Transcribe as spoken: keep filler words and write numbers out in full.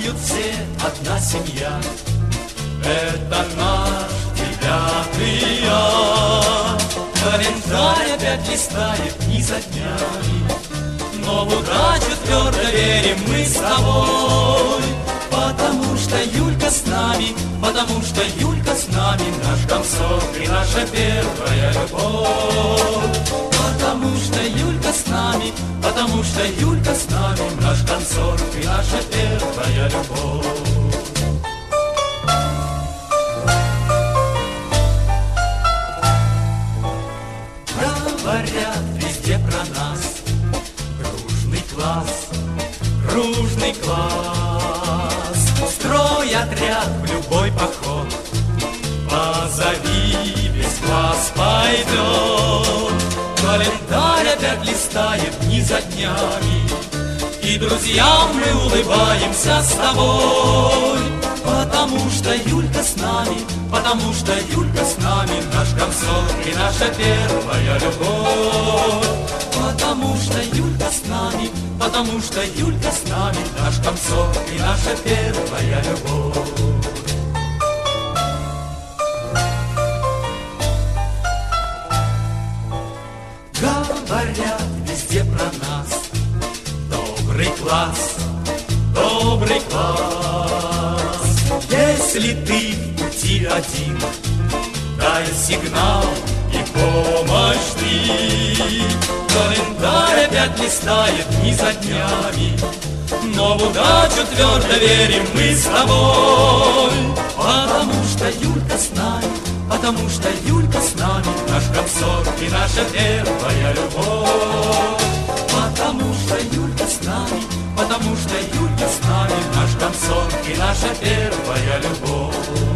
знают все, одна семья. Это наш девятый А. Календарь опять листает дни за днями, но в удачу твердо верим мы с тобой. Потому что Юлька с нами, потому что Юлька с нами, наш комсорг и наша первая любовь. Потому что Юлька с нами, потому что Юлька с нами, наш комсорг и наша первая любовь. Говорят везде про нас дружный класс, дружный класс. Строй отряд в любой поход, позови, весь класс пойдет. Календарь опять листает дни за днями, и друзьям мы улыбаемся с тобой. Потому что Юлька с нами, потому что Юлька с нами, наш комсорг и наша первая любовь. Потому что Юлька с нами, потому что Юлька с нами, наш комсорг и наша первая любовь. Говорят везде про нас добрый класс, добрый класс. Если ты в пути один, дай сигнал и помощь жди. Календарь опять листает дни за днями, но в удачу твердо верим мы с тобой. Потому что Юлька с нами, потому что Юлька с нами, наш комсорг и наша первая любовь. Потому что Юлька с нами, потому что Юлька с нами, наш комсорг и наша первая любовь.